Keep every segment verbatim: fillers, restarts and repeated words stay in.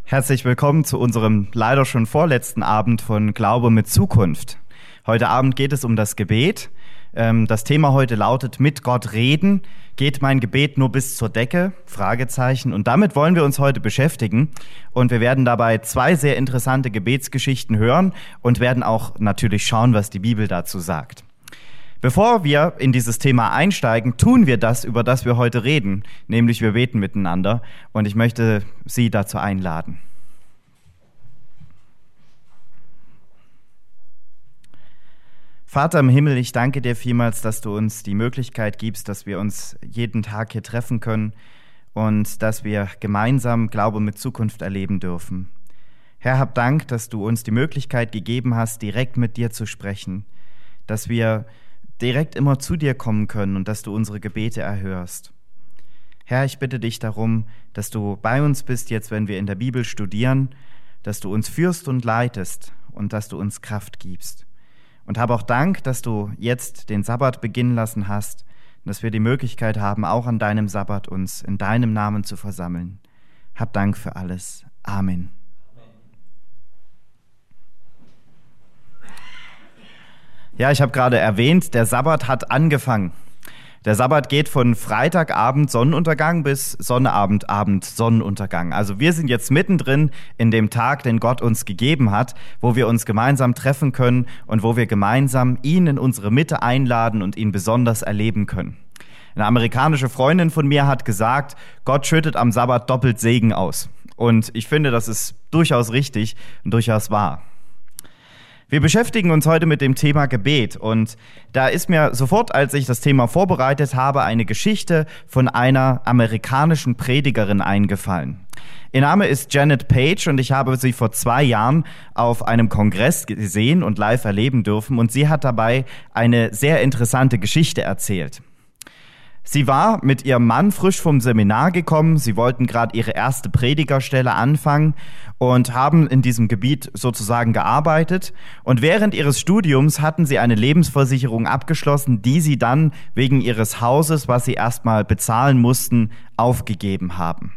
Herzlich willkommen zu unserem leider schon vorletzten Abend von Glaube mit Zukunft. Heute Abend geht es um das Gebet. Das Thema heute lautet: Mit Gott reden. Geht mein Gebet nur bis zur Decke? Fragezeichen. Und damit wollen wir uns heute beschäftigen. Und wir werden dabei zwei sehr interessante Gebetsgeschichten hören und werden auch natürlich schauen, was die Bibel dazu sagt. Bevor wir in dieses Thema einsteigen, tun wir das, über das wir heute reden, nämlich wir beten miteinander. Und ich möchte Sie dazu einladen. Vater im Himmel, ich danke dir vielmals, dass du uns die Möglichkeit gibst, dass wir uns jeden Tag hier treffen können und dass wir gemeinsam Glaube mit Zukunft erleben dürfen. Herr, hab Dank, dass du uns die Möglichkeit gegeben hast, direkt mit dir zu sprechen, dass wir direkt immer zu dir kommen können und dass du unsere Gebete erhörst. Herr, ich bitte dich darum, dass du bei uns bist jetzt, wenn wir in der Bibel studieren, dass du uns führst und leitest und dass du uns Kraft gibst. Und hab auch Dank, dass du jetzt den Sabbat beginnen lassen hast und dass wir die Möglichkeit haben, auch an deinem Sabbat uns in deinem Namen zu versammeln. Hab Dank für alles. Amen. Ja, ich habe gerade erwähnt, der Sabbat hat angefangen. Der Sabbat geht von Freitagabend Sonnenuntergang bis Sonnabendabend Sonnenuntergang. Also wir sind jetzt mittendrin in dem Tag, den Gott uns gegeben hat, wo wir uns gemeinsam treffen können und wo wir gemeinsam ihn in unsere Mitte einladen und ihn besonders erleben können. Eine amerikanische Freundin von mir hat gesagt, Gott schüttet am Sabbat doppelt Segen aus. Und ich finde, das ist durchaus richtig und durchaus wahr. Wir beschäftigen uns heute mit dem Thema Gebet und da ist mir sofort, als ich das Thema vorbereitet habe, eine Geschichte von einer amerikanischen Predigerin eingefallen. Ihr Name ist Janet Page und ich habe sie vor zwei Jahren auf einem Kongress gesehen und live erleben dürfen und sie hat dabei eine sehr interessante Geschichte erzählt. Sie war mit ihrem Mann frisch vom Seminar gekommen, sie wollten gerade ihre erste Predigerstelle anfangen und haben in diesem Gebiet sozusagen gearbeitet. Und während ihres Studiums hatten sie eine Lebensversicherung abgeschlossen, die sie dann wegen ihres Hauses, was sie erstmal bezahlen mussten, aufgegeben haben.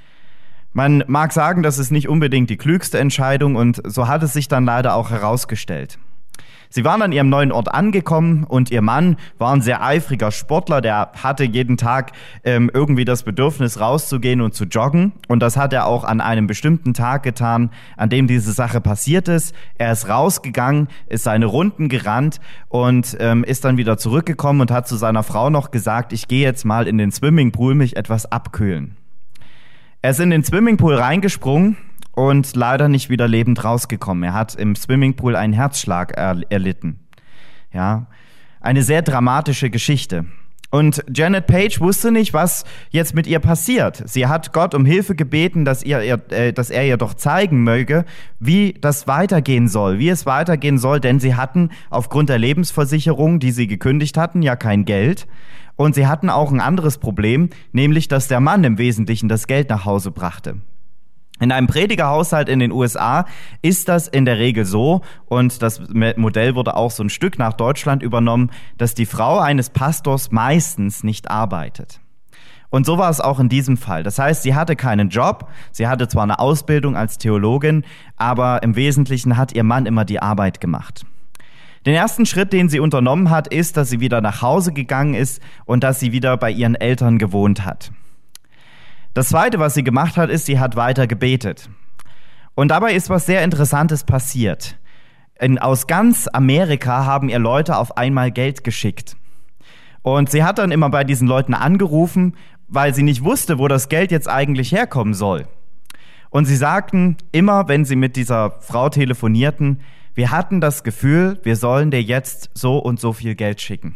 Man mag sagen, das ist nicht unbedingt die klügste Entscheidung und so hat es sich dann leider auch herausgestellt. Sie waren an ihrem neuen Ort angekommen und ihr Mann war ein sehr eifriger Sportler, der hatte jeden Tag ähm, irgendwie das Bedürfnis rauszugehen und zu joggen und das hat er auch an einem bestimmten Tag getan, an dem diese Sache passiert ist. Er ist rausgegangen, ist seine Runden gerannt und ähm, ist dann wieder zurückgekommen und hat zu seiner Frau noch gesagt, ich gehe jetzt mal in den Swimmingpool mich etwas abkühlen. Er ist in den Swimmingpool reingesprungen und leider nicht wieder lebend rausgekommen. Er hat im Swimmingpool einen Herzschlag er- erlitten. Ja, eine sehr dramatische Geschichte. Und Janet Page wusste nicht, was jetzt mit ihr passiert. Sie hat Gott um Hilfe gebeten, dass, ihr, äh, dass er ihr doch zeigen möge, wie das weitergehen soll, wie es weitergehen soll, denn sie hatten aufgrund der Lebensversicherung, die sie gekündigt hatten, ja kein Geld. Und sie hatten auch ein anderes Problem, nämlich, dass der Mann im Wesentlichen das Geld nach Hause brachte. In einem Predigerhaushalt in den U S A ist das in der Regel so, und das Modell wurde auch so ein Stück nach Deutschland übernommen, dass die Frau eines Pastors meistens nicht arbeitet. Und so war es auch in diesem Fall. Das heißt, sie hatte keinen Job, sie hatte zwar eine Ausbildung als Theologin, aber im Wesentlichen hat ihr Mann immer die Arbeit gemacht. Den ersten Schritt, den sie unternommen hat, ist, dass sie wieder nach Hause gegangen ist und dass sie wieder bei ihren Eltern gewohnt hat. Das Zweite, was sie gemacht hat, ist, sie hat weiter gebetet. Und dabei ist was sehr Interessantes passiert. In, aus ganz Amerika haben ihr Leute auf einmal Geld geschickt. Und sie hat dann immer bei diesen Leuten angerufen, weil sie nicht wusste, wo das Geld jetzt eigentlich herkommen soll. Und sie sagten immer, wenn sie mit dieser Frau telefonierten, wir hatten das Gefühl, wir sollen dir jetzt so und so viel Geld schicken.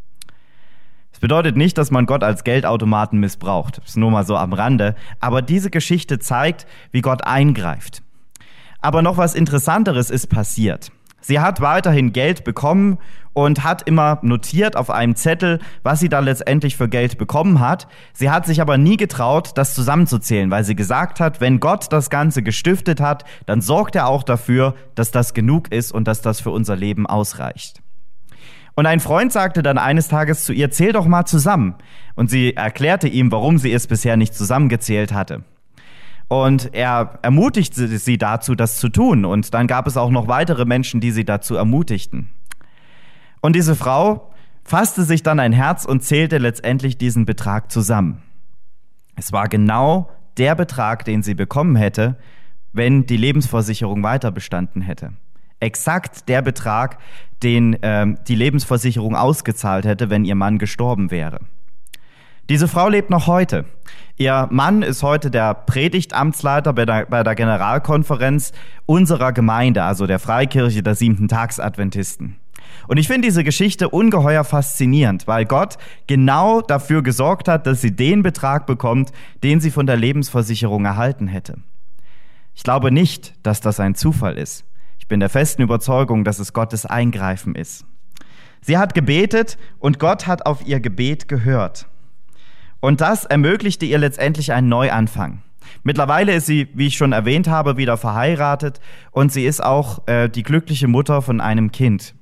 Das bedeutet nicht, dass man Gott als Geldautomaten missbraucht. Das ist nur mal so am Rande. Aber diese Geschichte zeigt, wie Gott eingreift. Aber noch was Interessanteres ist passiert. Sie hat weiterhin Geld bekommen und hat immer notiert auf einem Zettel, was sie da letztendlich für Geld bekommen hat. Sie hat sich aber nie getraut, das zusammenzuzählen, weil sie gesagt hat, wenn Gott das Ganze gestiftet hat, dann sorgt er auch dafür, dass das genug ist und dass das für unser Leben ausreicht. Und ein Freund sagte dann eines Tages zu ihr, zähl doch mal zusammen. Und sie erklärte ihm, warum sie es bisher nicht zusammengezählt hatte. Und er ermutigte sie dazu, das zu tun. Und dann gab es auch noch weitere Menschen, die sie dazu ermutigten. Und diese Frau fasste sich dann ein Herz und zählte letztendlich diesen Betrag zusammen. Es war genau der Betrag, den sie bekommen hätte, wenn die Lebensversicherung weiter bestanden hätte. Exakt der Betrag, den ähm, die Lebensversicherung ausgezahlt hätte, wenn ihr Mann gestorben wäre. Diese Frau lebt noch heute. Ihr Mann ist heute der Predigtamtsleiter bei der, bei der Generalkonferenz unserer Gemeinde, also der Freikirche der Siebenten-Tags-Adventisten. Und ich finde diese Geschichte ungeheuer faszinierend, weil Gott genau dafür gesorgt hat, dass sie den Betrag bekommt, den sie von der Lebensversicherung erhalten hätte. Ich glaube nicht, dass das ein Zufall ist. Ich bin der festen Überzeugung, dass es Gottes Eingreifen ist. Sie hat gebetet und Gott hat auf ihr Gebet gehört. Und das ermöglichte ihr letztendlich einen Neuanfang. Mittlerweile ist sie, wie ich schon erwähnt habe, wieder verheiratet und sie ist auch äh, die glückliche Mutter von einem Kind.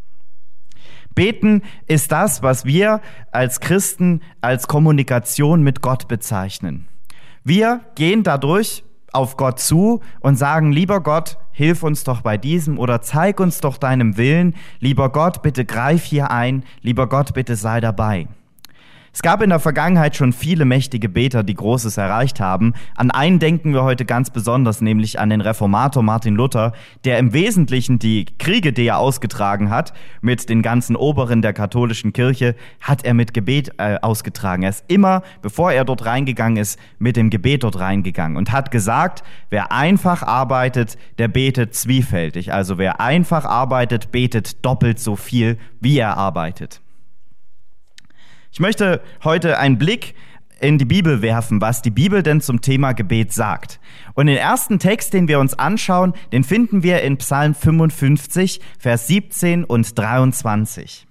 Beten ist das, was wir als Christen als Kommunikation mit Gott bezeichnen. Wir gehen dadurch auf Gott zu und sagen, lieber Gott, hilf uns doch bei diesem oder zeig uns doch deinem Willen. Lieber Gott, bitte greif hier ein. Lieber Gott, bitte sei dabei. Es gab in der Vergangenheit schon viele mächtige Beter, die Großes erreicht haben. An einen denken wir heute ganz besonders, nämlich an den Reformator Martin Luther, der im Wesentlichen die Kriege, die er ausgetragen hat, mit den ganzen Oberen der katholischen Kirche, hat er mit Gebet äh, ausgetragen. Er ist immer, bevor er dort reingegangen ist, mit dem Gebet dort reingegangen und hat gesagt, wer einfach arbeitet, der betet zwiefältig. Also wer einfach arbeitet, betet doppelt so viel, wie er arbeitet. Ich möchte heute einen Blick in die Bibel werfen, was die Bibel denn zum Thema Gebet sagt. Und den ersten Text, den wir uns anschauen, den finden wir in Psalm fünfundfünfzig, Vers siebzehn und dreiundzwanzig.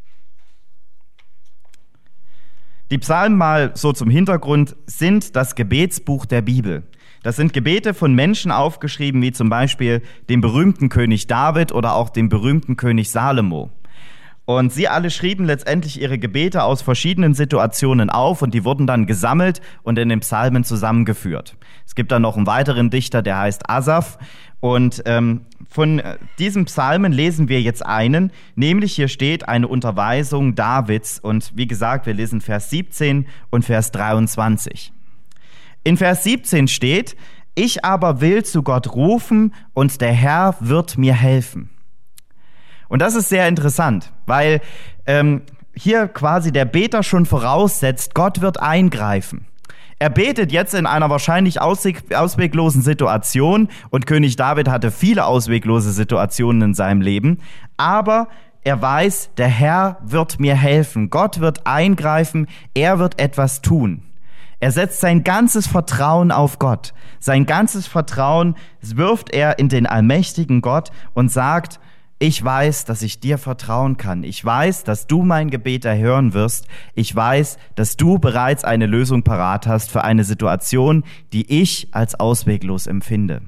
Die Psalmen, mal so zum Hintergrund, sind das Gebetsbuch der Bibel. Das sind Gebete von Menschen aufgeschrieben, wie zum Beispiel dem berühmten König David oder auch dem berühmten König Salomo. Und sie alle schrieben letztendlich ihre Gebete aus verschiedenen Situationen auf und die wurden dann gesammelt und in den Psalmen zusammengeführt. Es gibt dann noch einen weiteren Dichter, der heißt Asaf. Und ähm, von diesem Psalmen lesen wir jetzt einen, nämlich hier steht eine Unterweisung Davids. Und wie gesagt, wir lesen Vers siebzehn und Vers dreiundzwanzig. In Vers siebzehn steht, ich aber will zu Gott rufen und der Herr wird mir helfen. Und das ist sehr interessant, weil ähm, hier quasi der Beter schon voraussetzt, Gott wird eingreifen. Er betet jetzt in einer wahrscheinlich ausweg- ausweglosen Situation und König David hatte viele ausweglose Situationen in seinem Leben, aber er weiß, der Herr wird mir helfen, Gott wird eingreifen, er wird etwas tun. Er setzt sein ganzes Vertrauen auf Gott. Sein ganzes Vertrauen wirft er in den allmächtigen Gott und sagt, ich weiß, dass ich dir vertrauen kann. Ich weiß, dass du mein Gebet erhören wirst. Ich weiß, dass du bereits eine Lösung parat hast für eine Situation, die ich als ausweglos empfinde.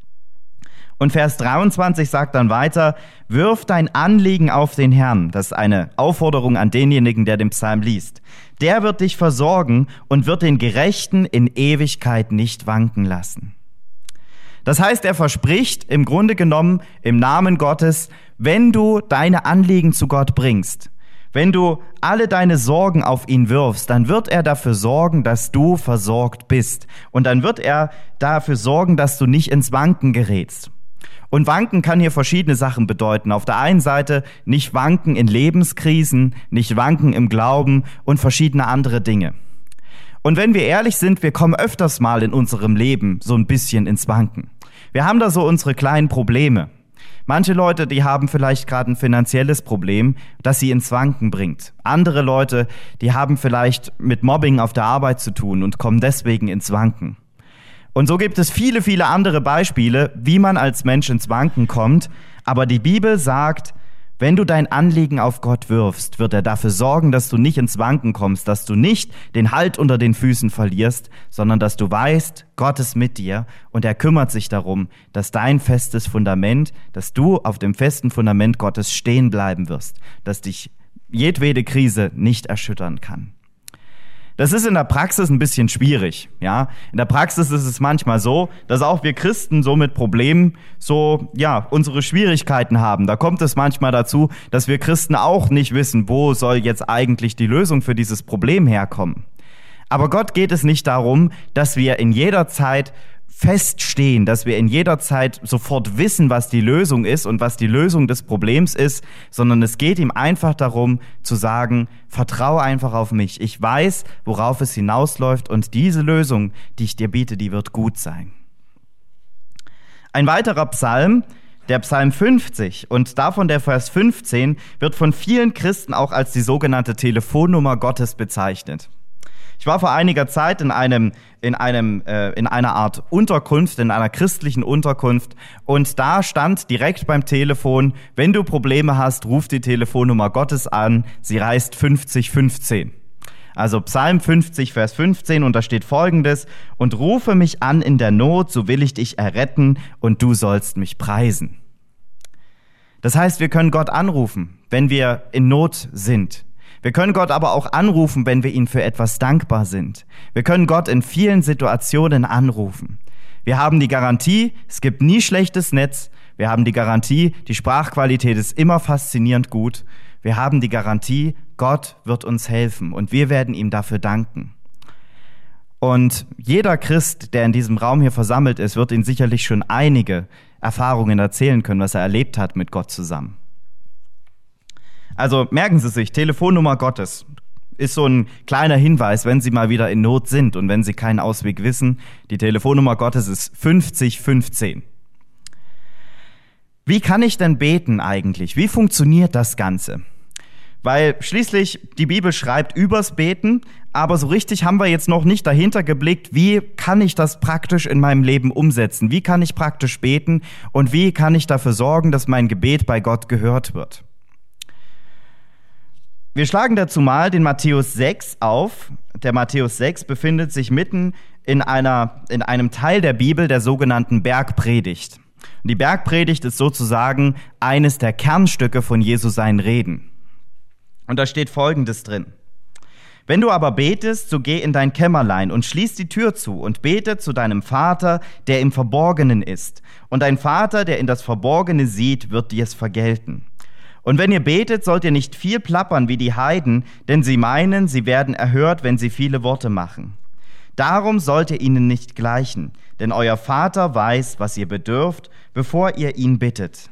Und Vers dreiundzwanzig sagt dann weiter, wirf dein Anliegen auf den Herrn. Das ist eine Aufforderung an denjenigen, der den Psalm liest. Der wird dich versorgen und wird den Gerechten in Ewigkeit nicht wanken lassen. Das heißt, er verspricht im Grunde genommen im Namen Gottes, wenn du deine Anliegen zu Gott bringst, wenn du alle deine Sorgen auf ihn wirfst, dann wird er dafür sorgen, dass du versorgt bist. Und dann wird er dafür sorgen, dass du nicht ins Wanken gerätst. Und Wanken kann hier verschiedene Sachen bedeuten. Auf der einen Seite nicht wanken in Lebenskrisen, nicht wanken im Glauben und verschiedene andere Dinge. Und wenn wir ehrlich sind, wir kommen öfters mal in unserem Leben so ein bisschen ins Wanken. Wir haben da so unsere kleinen Probleme. Manche Leute, die haben vielleicht gerade ein finanzielles Problem, das sie ins Wanken bringt. Andere Leute, die haben vielleicht mit Mobbing auf der Arbeit zu tun und kommen deswegen ins Wanken. Und so gibt es viele, viele andere Beispiele, wie man als Mensch ins Wanken kommt. Aber die Bibel sagt, wenn du dein Anliegen auf Gott wirfst, wird er dafür sorgen, dass du nicht ins Wanken kommst, dass du nicht den Halt unter den Füßen verlierst, sondern dass du weißt, Gott ist mit dir und er kümmert sich darum, dass dein festes Fundament, dass du auf dem festen Fundament Gottes stehen bleiben wirst, dass dich jedwede Krise nicht erschüttern kann. Das ist in der Praxis ein bisschen schwierig, ja. In der Praxis ist es manchmal so, dass auch wir Christen so mit Problemen so, ja, unsere Schwierigkeiten haben. Da kommt es manchmal dazu, dass wir Christen auch nicht wissen, wo soll jetzt eigentlich die Lösung für dieses Problem herkommen. Aber Gott geht es nicht darum, dass wir in jeder Zeit feststehen, dass wir in jeder Zeit sofort wissen, was die Lösung ist und was die Lösung des Problems ist, sondern es geht ihm einfach darum zu sagen, vertraue einfach auf mich. Ich weiß, worauf es hinausläuft und diese Lösung, die ich dir biete, die wird gut sein. Ein weiterer Psalm, der Psalm fünfzig und davon der Vers fünfzehn, wird von vielen Christen auch als die sogenannte Telefonnummer Gottes bezeichnet. Ich war vor einiger Zeit in einem, in einem, äh, in einer Art Unterkunft, in einer christlichen Unterkunft, und da stand direkt beim Telefon: Wenn du Probleme hast, ruf die Telefonnummer Gottes an, sie heißt fünfzig fünfzehn. Also Psalm fünfzig, Vers fünfzehn, und da steht Folgendes: Und rufe mich an in der Not, so will ich dich erretten, und du sollst mich preisen. Das heißt, wir können Gott anrufen, wenn wir in Not sind. Wir können Gott aber auch anrufen, wenn wir ihm für etwas dankbar sind. Wir können Gott in vielen Situationen anrufen. Wir haben die Garantie, es gibt nie schlechtes Netz. Wir haben die Garantie, die Sprachqualität ist immer faszinierend gut. Wir haben die Garantie, Gott wird uns helfen und wir werden ihm dafür danken. Und jeder Christ, der in diesem Raum hier versammelt ist, wird Ihnen sicherlich schon einige Erfahrungen erzählen können, was er erlebt hat mit Gott zusammen. Also merken Sie sich, Telefonnummer Gottes ist so ein kleiner Hinweis, wenn Sie mal wieder in Not sind und wenn Sie keinen Ausweg wissen. Die Telefonnummer Gottes ist fünfzig fünfzehn. Wie kann ich denn beten eigentlich? Wie funktioniert das Ganze? Weil schließlich die Bibel schreibt übers Beten, aber so richtig haben wir jetzt noch nicht dahinter geblickt, wie kann ich das praktisch in meinem Leben umsetzen? Wie kann ich praktisch beten und wie kann ich dafür sorgen, dass mein Gebet bei Gott gehört wird? Wir schlagen dazu mal den Matthäus sechs auf. Der Matthäus sechs befindet sich mitten in einer, in einem Teil der Bibel, der sogenannten Bergpredigt. Und die Bergpredigt ist sozusagen eines der Kernstücke von Jesu seinen Reden. Und da steht Folgendes drin: Wenn du aber betest, so geh in dein Kämmerlein und schließ die Tür zu und bete zu deinem Vater, der im Verborgenen ist. Und dein Vater, der in das Verborgene sieht, wird dir es vergelten. Und wenn ihr betet, sollt ihr nicht viel plappern wie die Heiden, denn sie meinen, sie werden erhört, wenn sie viele Worte machen. Darum sollt ihr ihnen nicht gleichen, denn euer Vater weiß, was ihr bedürft, bevor ihr ihn bittet.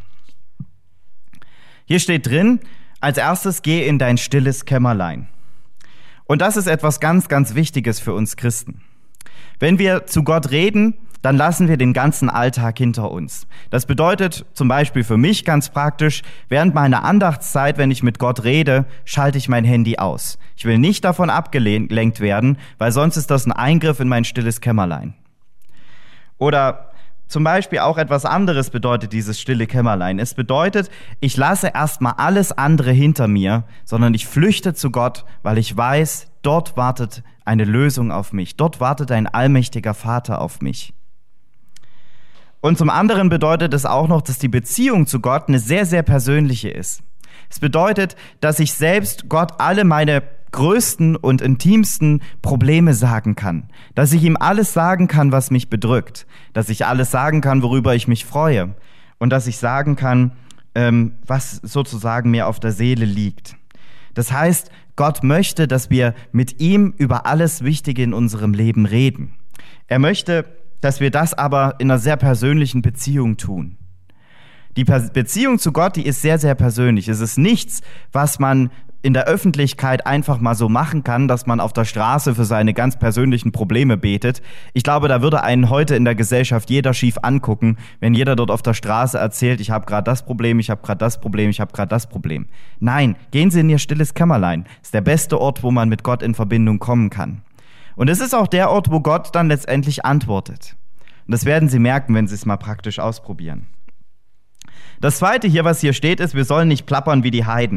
Hier steht drin, als erstes geh in dein stilles Kämmerlein. Und das ist etwas ganz, ganz Wichtiges für uns Christen. Wenn wir zu Gott reden, dann lassen wir den ganzen Alltag hinter uns. Das bedeutet zum Beispiel für mich ganz praktisch, während meiner Andachtszeit, wenn ich mit Gott rede, schalte ich mein Handy aus. Ich will nicht davon abgelenkt werden, weil sonst ist das ein Eingriff in mein stilles Kämmerlein. Oder zum Beispiel auch etwas anderes bedeutet dieses stille Kämmerlein. Es bedeutet, ich lasse erstmal alles andere hinter mir, sondern ich flüchte zu Gott, weil ich weiß, dort wartet eine Lösung auf mich. Dort wartet ein allmächtiger Vater auf mich. Und zum anderen bedeutet es auch noch, dass die Beziehung zu Gott eine sehr, sehr persönliche ist. Es bedeutet, dass ich selbst Gott alle meine größten und intimsten Probleme sagen kann. Dass ich ihm alles sagen kann, was mich bedrückt. Dass ich alles sagen kann, worüber ich mich freue. Und dass ich sagen kann, ähm, was sozusagen mir auf der Seele liegt. Das heißt, Gott möchte, dass wir mit ihm über alles Wichtige in unserem Leben reden. Er möchte, dass wir das aber in einer sehr persönlichen Beziehung tun. Die Beziehung zu Gott, die ist sehr, sehr persönlich. Es ist nichts, was man in der Öffentlichkeit einfach mal so machen kann, dass man auf der Straße für seine ganz persönlichen Probleme betet. Ich glaube, da würde einen heute in der Gesellschaft jeder schief angucken, wenn jeder dort auf der Straße erzählt, ich habe gerade das Problem, ich habe gerade das Problem, ich habe gerade das Problem. Nein, gehen Sie in Ihr stilles Kämmerlein. Das ist der beste Ort, wo man mit Gott in Verbindung kommen kann. Und es ist auch der Ort, wo Gott dann letztendlich antwortet. Und das werden Sie merken, wenn Sie es mal praktisch ausprobieren. Das Zweite hier, was hier steht, ist, wir sollen nicht plappern wie die Heiden.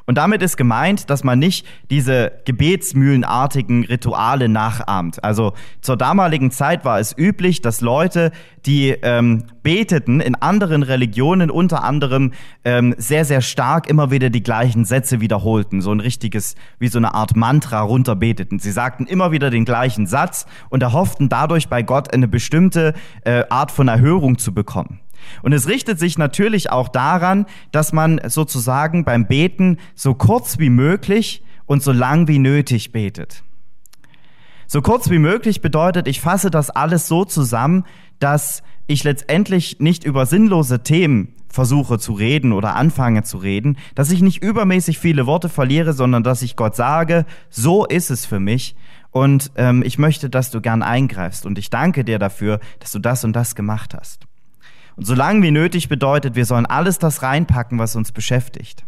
Und damit ist gemeint, dass man nicht diese gebetsmühlenartigen Rituale nachahmt. Also zur damaligen Zeit war es üblich, dass Leute, die ähm, beteten, in anderen Religionen unter anderem ähm, sehr, sehr stark immer wieder die gleichen Sätze wiederholten. So ein richtiges, wie so eine Art Mantra runterbeteten. Sie sagten immer wieder den gleichen Satz und erhofften dadurch bei Gott eine bestimmte äh, Art von Erhörung zu bekommen. Und es richtet sich natürlich auch daran, dass man sozusagen beim Beten so kurz wie möglich und so lang wie nötig betet. So kurz wie möglich bedeutet, ich fasse das alles so zusammen, dass ich letztendlich nicht über sinnlose Themen versuche zu reden oder anfange zu reden, dass ich nicht übermäßig viele Worte verliere, sondern dass ich Gott sage, so ist es für mich und ähm, ich möchte, dass du gern eingreifst und ich danke dir dafür, dass du das und das gemacht hast. Und so lang wie nötig bedeutet, wir sollen alles das reinpacken, was uns beschäftigt.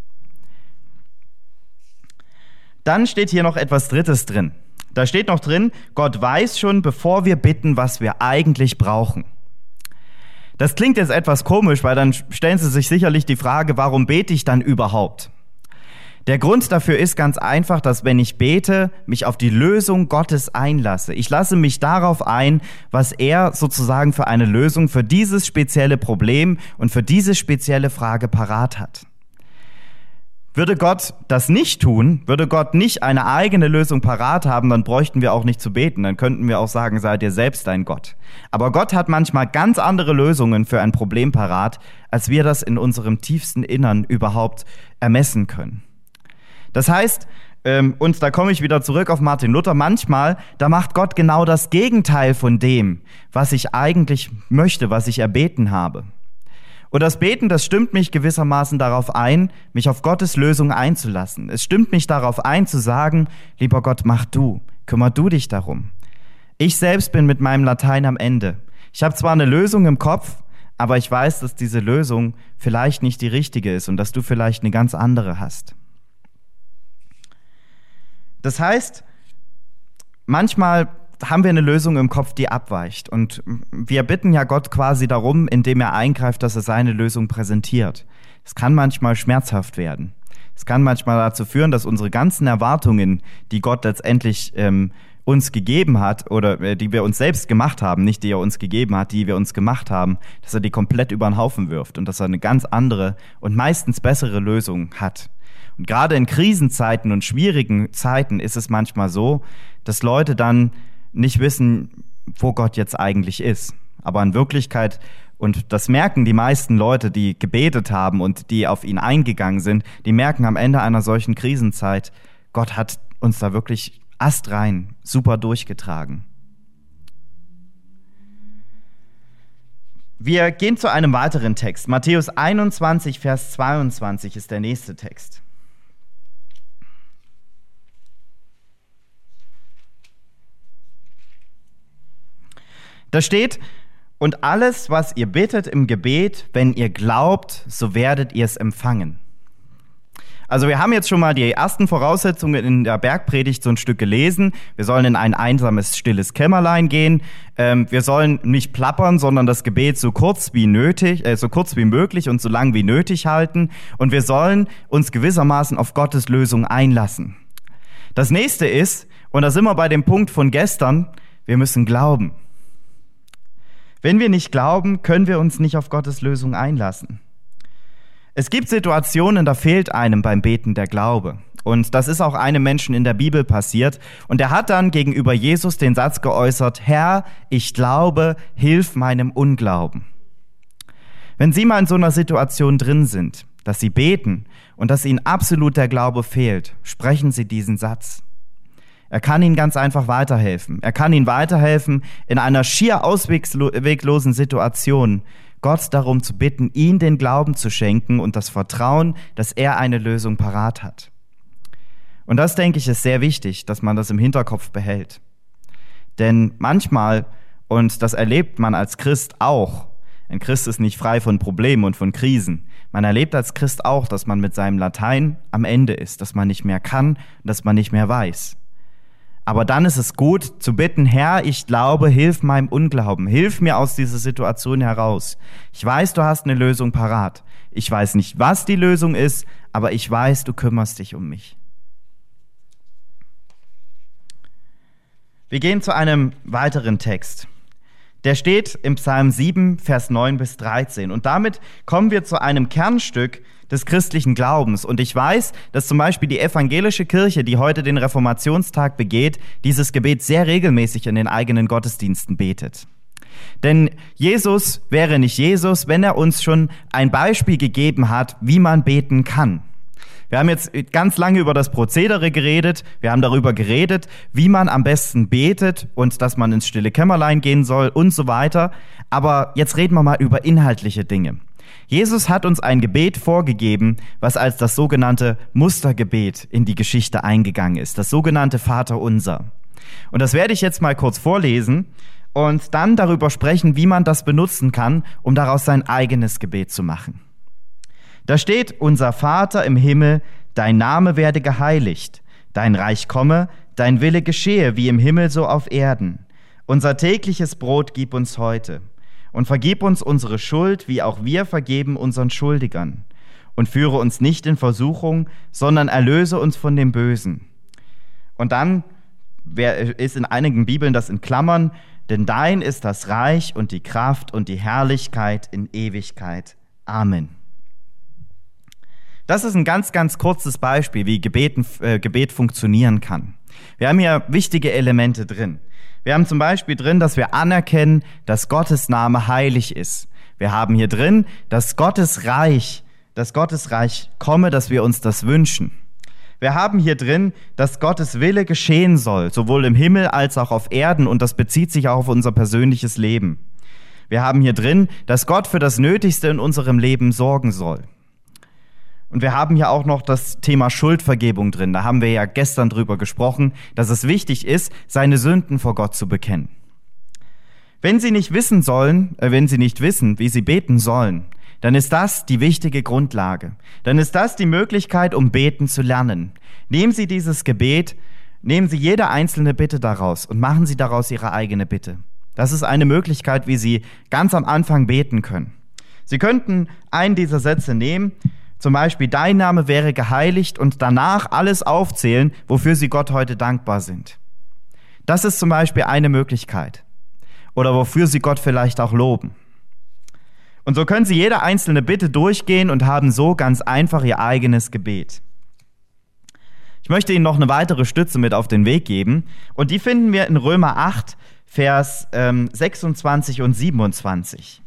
Dann steht hier noch etwas Drittes drin. Da steht noch drin, Gott weiß schon, bevor wir bitten, was wir eigentlich brauchen. Das klingt jetzt etwas komisch, weil dann stellen Sie sich sicherlich die Frage, warum bete ich dann überhaupt? Der Grund dafür ist ganz einfach, dass wenn ich bete, mich auf die Lösung Gottes einlasse. Ich lasse mich darauf ein, was er sozusagen für eine Lösung für dieses spezielle Problem und für diese spezielle Frage parat hat. Würde Gott das nicht tun, würde Gott nicht eine eigene Lösung parat haben, dann bräuchten wir auch nicht zu beten. Dann könnten wir auch sagen, sei dir selbst dein Gott. Aber Gott hat manchmal ganz andere Lösungen für ein Problem parat, als wir das in unserem tiefsten Innern überhaupt ermessen können. Das heißt, ähm, und da komme ich wieder zurück auf Martin Luther, manchmal, da macht Gott genau das Gegenteil von dem, was ich eigentlich möchte, was ich erbeten habe. Und das Beten, das stimmt mich gewissermaßen darauf ein, mich auf Gottes Lösung einzulassen. Es stimmt mich darauf ein, zu sagen, lieber Gott, mach du, kümmer du dich darum. Ich selbst bin mit meinem Latein am Ende. Ich habe zwar eine Lösung im Kopf, aber ich weiß, dass diese Lösung vielleicht nicht die richtige ist und dass du vielleicht eine ganz andere hast. Das heißt, manchmal haben wir eine Lösung im Kopf, die abweicht. Und wir bitten ja Gott quasi darum, indem er eingreift, dass er seine Lösung präsentiert. Es kann manchmal schmerzhaft werden. Es kann manchmal dazu führen, dass unsere ganzen Erwartungen, die Gott letztendlich ähm, uns gegeben hat oder äh, die wir uns selbst gemacht haben, nicht die er uns gegeben hat, die wir uns gemacht haben, dass er die komplett über den Haufen wirft und dass er eine ganz andere und meistens bessere Lösung hat. Und gerade in Krisenzeiten und schwierigen Zeiten ist es manchmal so, dass Leute dann nicht wissen, wo Gott jetzt eigentlich ist. Aber in Wirklichkeit, und das merken die meisten Leute, die gebetet haben und die auf ihn eingegangen sind, die merken am Ende einer solchen Krisenzeit, Gott hat uns da wirklich astrein super durchgetragen. Wir gehen zu einem weiteren Text. Matthäus einundzwanzig, Vers zweiundzwanzig ist der nächste Text. Da steht, und alles, was ihr bittet im Gebet, wenn ihr glaubt, so werdet ihr es empfangen. Also wir haben jetzt schon mal die ersten Voraussetzungen in der Bergpredigt so ein Stück gelesen. Wir sollen in ein einsames, stilles Kämmerlein gehen. Ähm, wir sollen nicht plappern, sondern das Gebet so kurz wie nötig, äh, so kurz wie möglich und so lang wie nötig halten. Und wir sollen uns gewissermaßen auf Gottes Lösung einlassen. Das nächste ist, und da sind wir bei dem Punkt von gestern, wir müssen glauben. Wenn wir nicht glauben, können wir uns nicht auf Gottes Lösung einlassen. Es gibt Situationen, da fehlt einem beim Beten der Glaube. Und das ist auch einem Menschen in der Bibel passiert. Und er hat dann gegenüber Jesus den Satz geäußert, Herr, ich glaube, hilf meinem Unglauben. Wenn Sie mal in so einer Situation drin sind, dass Sie beten und dass Ihnen absolut der Glaube fehlt, sprechen Sie diesen Satz. Er kann Ihnen ganz einfach weiterhelfen. Er kann Ihnen weiterhelfen, in einer schier ausweglosen Situation Gott darum zu bitten, ihm den Glauben zu schenken und das Vertrauen, dass er eine Lösung parat hat. Und das, denke ich, ist sehr wichtig, dass man das im Hinterkopf behält. Denn manchmal, und das erlebt man als Christ auch, ein Christ ist nicht frei von Problemen und von Krisen. Man erlebt als Christ auch, dass man mit seinem Latein am Ende ist, dass man nicht mehr kann und dass man nicht mehr weiß. Aber dann ist es gut zu bitten, Herr, ich glaube, hilf meinem Unglauben, hilf mir aus dieser Situation heraus. Ich weiß, du hast eine Lösung parat. Ich weiß nicht, was die Lösung ist, aber ich weiß, du kümmerst dich um mich. Wir gehen zu einem weiteren Text. Der steht im Psalm sieben, Vers neun bis dreizehn. Und damit kommen wir zu einem Kernstück des christlichen Glaubens. Und ich weiß, dass zum Beispiel die evangelische Kirche, die heute den Reformationstag begeht, dieses Gebet sehr regelmäßig in den eigenen Gottesdiensten betet. Denn Jesus wäre nicht Jesus, wenn er uns schon ein Beispiel gegeben hat, wie man beten kann. Wir haben jetzt ganz lange über das Prozedere geredet, wir haben darüber geredet, wie man am besten betet und dass man ins stille Kämmerlein gehen soll und so weiter. Aber jetzt reden wir mal über inhaltliche Dinge. Jesus hat uns ein Gebet vorgegeben, was als das sogenannte Mustergebet in die Geschichte eingegangen ist, das sogenannte Vaterunser. Und das werde ich jetzt mal kurz vorlesen und dann darüber sprechen, wie man das benutzen kann, um daraus sein eigenes Gebet zu machen. Da steht: Unser Vater im Himmel, dein Name werde geheiligt, dein Reich komme, dein Wille geschehe, wie im Himmel so auf Erden. Unser tägliches Brot gib uns heute und vergib uns unsere Schuld, wie auch wir vergeben unseren Schuldigern. Und führe uns nicht in Versuchung, sondern erlöse uns von dem Bösen. Und dann ist in einigen Bibeln das in Klammern: Denn dein ist das Reich und die Kraft und die Herrlichkeit in Ewigkeit. Amen. Das ist ein ganz, ganz kurzes Beispiel, wie Gebeten, äh, Gebet funktionieren kann. Wir haben hier wichtige Elemente drin. Wir haben zum Beispiel drin, dass wir anerkennen, dass Gottes Name heilig ist. Wir haben hier drin, dass Gottes Reich, dass Gottes Reich komme, dass wir uns das wünschen. Wir haben hier drin, dass Gottes Wille geschehen soll, sowohl im Himmel als auch auf Erden, und das bezieht sich auch auf unser persönliches Leben. Wir haben hier drin, dass Gott für das Nötigste in unserem Leben sorgen soll. Und wir haben hier auch noch das Thema Schuldvergebung drin. Da haben wir ja gestern drüber gesprochen, dass es wichtig ist, seine Sünden vor Gott zu bekennen. Wenn Sie nicht wissen sollen, äh, wenn Sie nicht wissen, wie Sie beten sollen, dann ist das die wichtige Grundlage. Dann ist das die Möglichkeit, um beten zu lernen. Nehmen Sie dieses Gebet, nehmen Sie jede einzelne Bitte daraus und machen Sie daraus Ihre eigene Bitte. Das ist eine Möglichkeit, wie Sie ganz am Anfang beten können. Sie könnten einen dieser Sätze nehmen, zum Beispiel: Dein Name wäre geheiligt, und danach alles aufzählen, wofür Sie Gott heute dankbar sind. Das ist zum Beispiel eine Möglichkeit. Oder wofür Sie Gott vielleicht auch loben. Und so können Sie jede einzelne Bitte durchgehen und haben so ganz einfach Ihr eigenes Gebet. Ich möchte Ihnen noch eine weitere Stütze mit auf den Weg geben, und die finden wir in Römer acht, Vers ähm, sechsundzwanzig und siebenundzwanzig.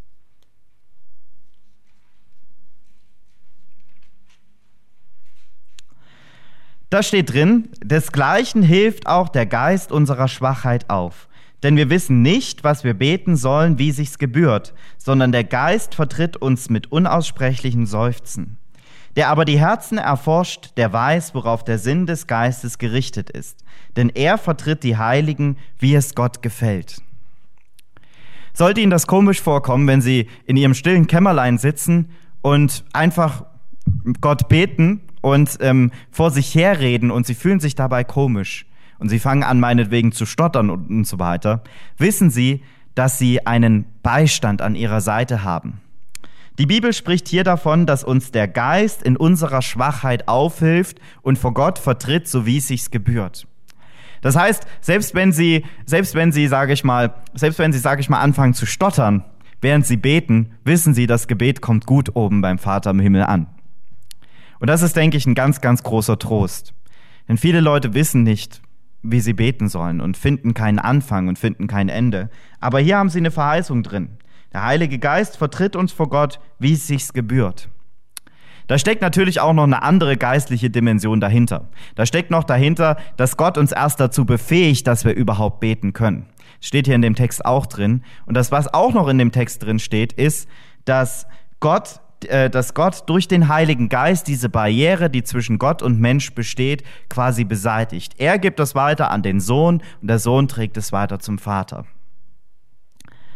Da steht drin: Desgleichen hilft auch der Geist unserer Schwachheit auf. Denn wir wissen nicht, was wir beten sollen, wie sich's gebührt, sondern der Geist vertritt uns mit unaussprechlichen Seufzen. Der aber die Herzen erforscht, der weiß, worauf der Sinn des Geistes gerichtet ist. Denn er vertritt die Heiligen, wie es Gott gefällt. Sollte Ihnen das komisch vorkommen, wenn Sie in Ihrem stillen Kämmerlein sitzen und einfach Gott beten und ähm, vor sich herreden und Sie fühlen sich dabei komisch und Sie fangen an, meinetwegen zu stottern und, und so weiter, wissen Sie, dass Sie einen Beistand an Ihrer Seite haben. Die Bibel spricht hier davon, dass uns der Geist in unserer Schwachheit aufhilft und vor Gott vertritt, so wie es sich gebührt. Das heißt, selbst wenn Sie, selbst wenn Sie, sage ich mal, selbst wenn Sie, sage ich mal, anfangen zu stottern, während Sie beten, wissen Sie, das Gebet kommt gut oben beim Vater im Himmel an. Und das ist, denke ich, ein ganz, ganz großer Trost. Denn viele Leute wissen nicht, wie sie beten sollen und finden keinen Anfang und finden kein Ende. Aber hier haben sie eine Verheißung drin. Der Heilige Geist vertritt uns vor Gott, wie es sich gebührt. Da steckt natürlich auch noch eine andere geistliche Dimension dahinter. Da steckt noch dahinter, dass Gott uns erst dazu befähigt, dass wir überhaupt beten können. Steht hier in dem Text auch drin. Und das, was auch noch in dem Text drin steht, ist, dass Gott dass Gott durch den Heiligen Geist diese Barriere, die zwischen Gott und Mensch besteht, quasi beseitigt. Er gibt es weiter an den Sohn und der Sohn trägt es weiter zum Vater.